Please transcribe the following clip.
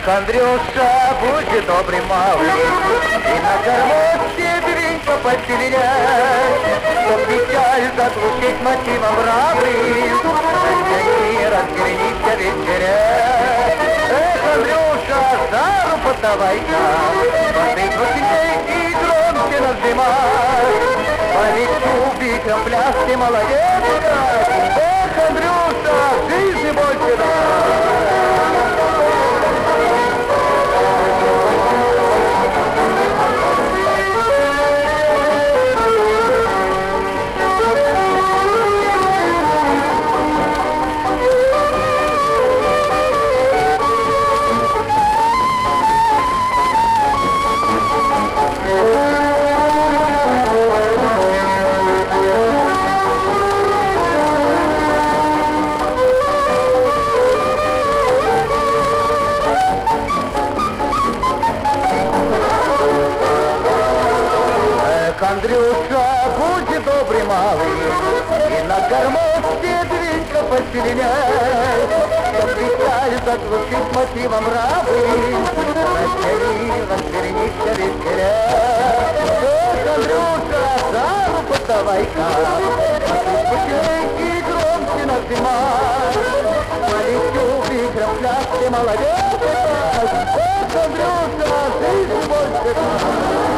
Андрюша, будь добрый малый, и на кормушке беренько посеверяй, чтоб печаль заглушить мотивом бравым, развернись вечеря. Эх, Андрюша, за руку давай-ка, подыть сильней и громче нажимай, по лицу вихром пляс ты молодец. Эх, Андрюша, жизни больше дай. Андрюша, будь добрый малый, и на гармошке двинька поселеняй, чтоб печаль заглушить мотивом бравым, развернись вечеря. Эх, Андрюша, за руку давай-ка, посильней и громче нажимай, по лицу вихром пляс ты молодец. Эх, Андрюша, жизнь больше дай.